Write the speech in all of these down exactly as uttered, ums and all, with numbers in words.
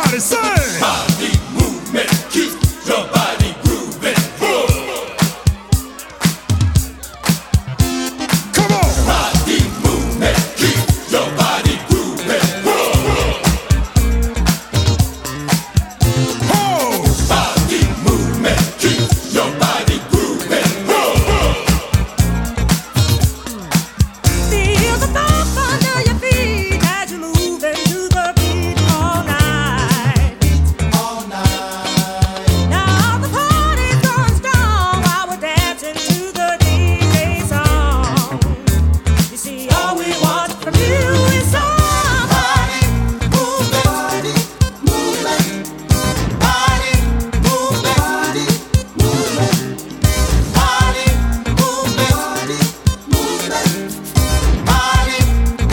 Everybody sing! Body movement, keep your body grooving. Come on! Body movement, keep your body grooving. Ho! Body movement, keep your body grooving. Feel the thump under your feet as you move into the beat all night. All night. Now the party's going strong while we're dancing to the D J song. You see, all we want from you is somebody Movement, body movement, body movement, body movement, body movement, body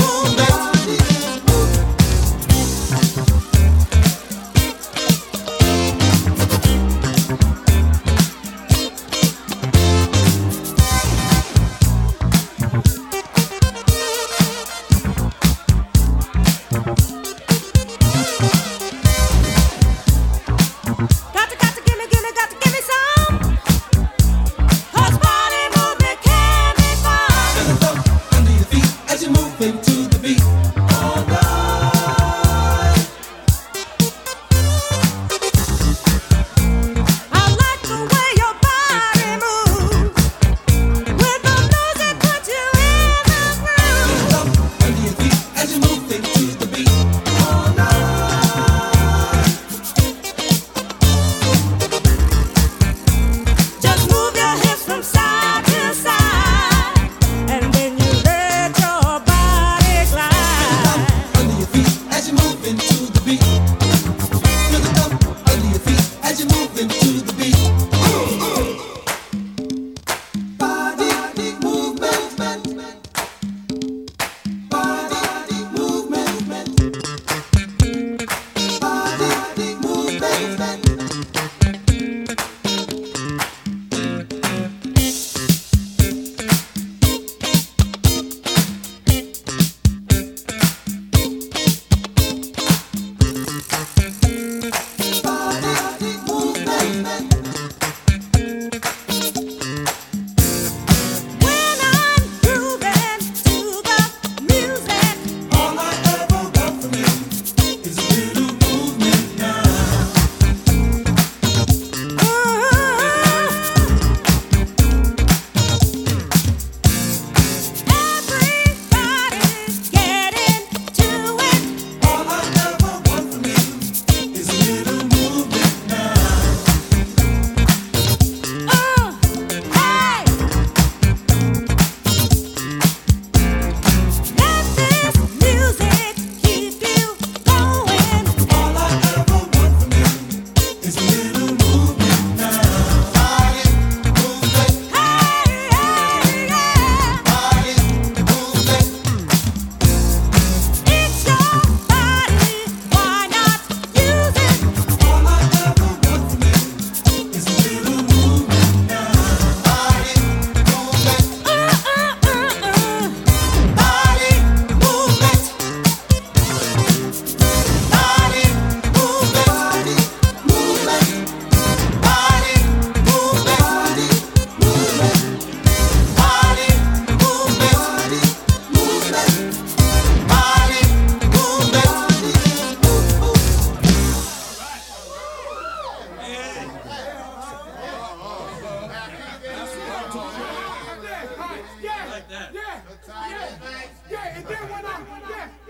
Got to, got to give me, give me, got to give me some. 'Cause body movement can be fun. Feel the thump under your feet as you move into the beat. All night. I like the way your body moves. With the music, put you in the groove. Thump under your feet as you move into the beat. All night. Just move your hips from side to side, and then you let your body glide. Under your feet as you move into the beat. Feel the thump under your feet as you move into the beat. Body movement, body movement, body movement. Body movement. When I'm grooving to the music, All I ever want from you is a little movement now. everybody's getting to it. All I ever want from you is a little movement now. Uh, hey, let this music keep you going. All I ever want from you is a little movement now. Body movement, Hey, yeah, yeah. body movement. It's your body, why not use it? All I ever want from you is a little movement now. Body movement, Uh, uh, uh, uh. body movement, body movement, body Yeah, yeah, yeah, yeah, and then when I, yeah.